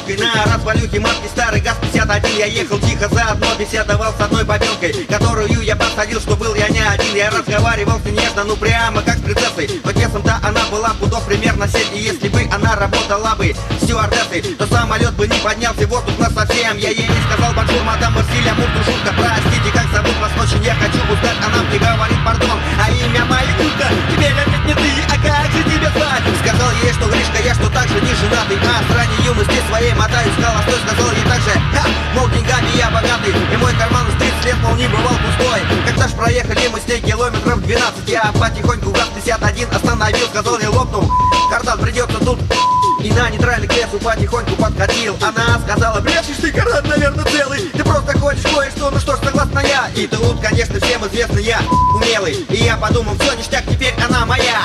бабенкой на развалюхе марки старый ГАЗ-51. Я ехал тихо, заодно беседовал с одной бабенкой, которую я посадил, что был я не один. Я разговаривал с ней нежно, ну прямо как с принцессой. Но весом-то она была пудов примерно 7. И если бы она работала бы стюардессой, то самолет бы не поднялся в воздух насовсем. Я ей не сказал бонжур, мадам Марсилия Муртушурка. Простите, как зовут вас, очень я хочу узнать. Она мне говорит пардон, а имя Малютка. Теперь опять не ты, а как же тебя звать? Сказал ей, что Гришка, я что так же не женатый, а с ранней юности своей мотаюсь холостой. Сказал ей так же, мол, деньгами я богатый, и мой карман с 30 лет, мол, не бывал пустой. Когда ж проехали мы с ней километров 12, я потихоньку ГАЗ-51 остановил. Сказал ей, лопнул кардан, придется тут. И на нейтральный кресло потихоньку подкатил. Она сказала, брешешь ты, кардан, наверное, целый. Ты просто хочешь кое-что, ну что ж, согласна я. И тут, конечно, всем известно, я умелый. И я подумал, все, ништяк, теперь она моя.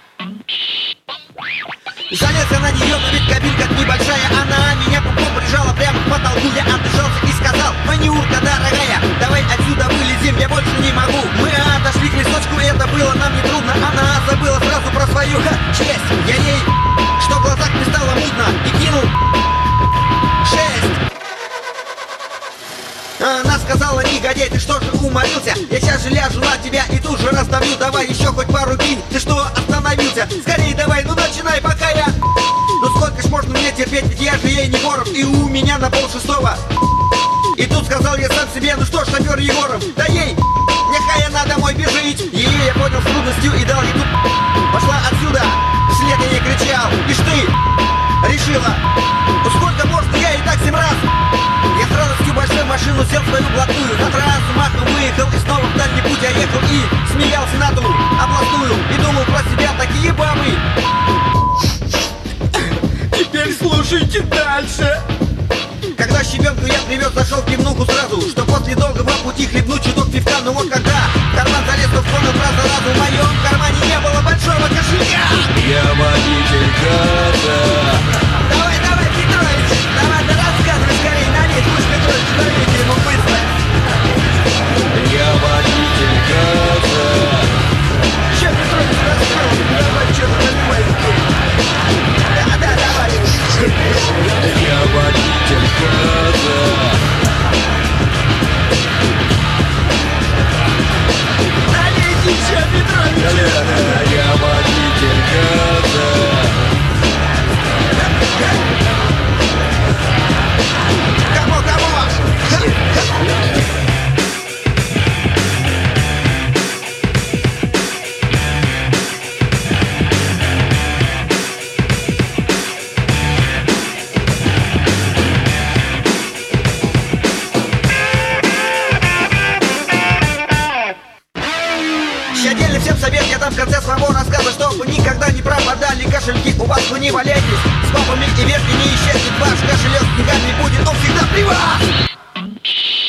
Залез я на нее, но ведь кабинка небольшая. Она меня пупком прижала прямо к потолку. Я отдышался и сказал, Ванюрка, дорогая, давай отсюда вылезем, я больше не могу. Мы отошли к лесочку, это было нам не трудно. Она забыла сразу про свою честь. Я ей, что в глазах не стало мутно, и кинул 6. Она сказала, негодяй, ты что же уморился? Я сейчас же ляжу на тебя и тут же раздавлю. Давай еще хоть пару кинь, ты что остановился? Скорей давай, ну начинай, пока я... Ну сколько ж можно мне терпеть, ведь я же ей не воров, и у меня на 5:30. И тут сказал я сам себе, ну что ж, шофер Егоров, да ей, нехай она домой бежит. И я понял с трудностью и дал ей тут. Пошла отсюда, вслед я ей кричал, ишь ты, решила, ну сколько можно, я и так 7 раз. Я с радостью большой машину сел в свою блатную, на трассу махом выехал и снова в дальний путь я ехал и смеялся на ту областную и думал про себя, такие бабы. Теперь слушайте дальше. Когда щебенку я привез, зашел в пивнуху сразу, что после долгого пути хлебнуть чуток пивка. Ну вот когда в карман залез, то вспомнил про заразу. В моем кармане не было большого кошелька. Я водитель ГАЗа. Давай, Петрович, давай, да рассказывай скорее, налей, пусть Петрович, налейте ему быстро. Я водитель ГАЗа. Че, Петрович, рассказывай, давай, что-то наливай. Да, давай. Я водитель ГАЗа. Налейте еще, Петрович. Я водитель ГАЗа. Кому? Отдельный всем совет я дам в конце своего рассказа, чтобы никогда не пропадали кошельки у вас, вы не валяйтесь с папами и вверх не исчезнет ваш кошелек с деньгами, будет он всегда при вас.